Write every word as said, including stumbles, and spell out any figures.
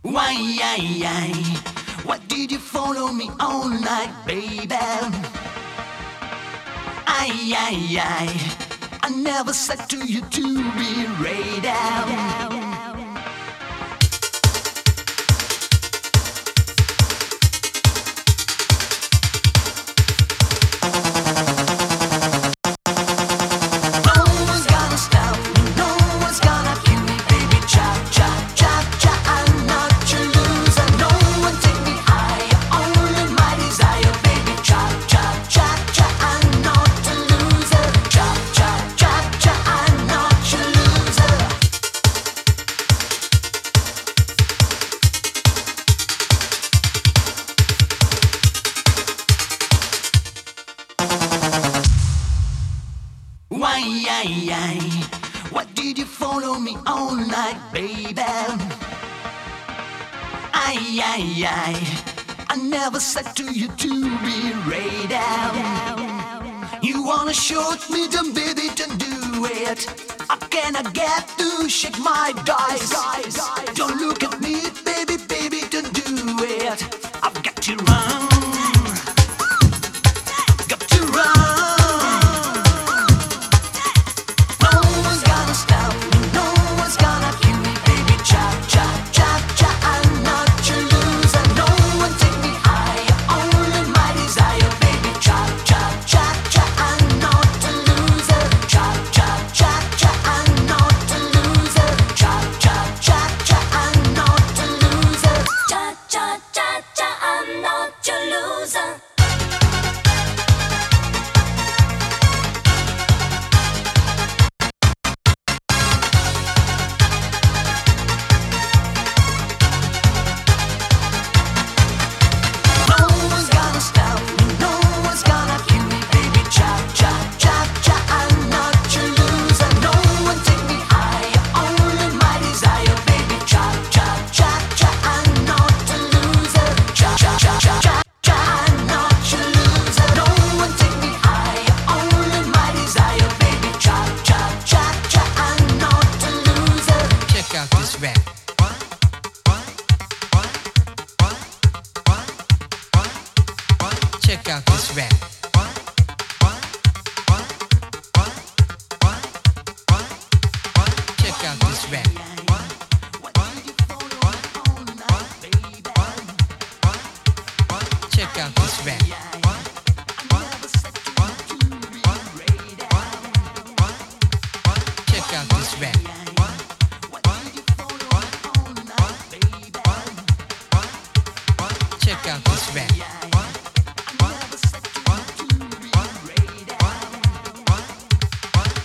Why, why, why did you follow me all night, baby? I, I, I, I never said to you to be ready. Why, why did you follow me all night, baby? I, I, I, I never said to you to be ready. You wanna shoot me, then baby, then do it. I cannot get to shake my dice. Don't look at me, baby, baby, don't do it. I've got to run. Check out this rap. Check out this rap. Check out this rap. Check out this rap. Check out this rap.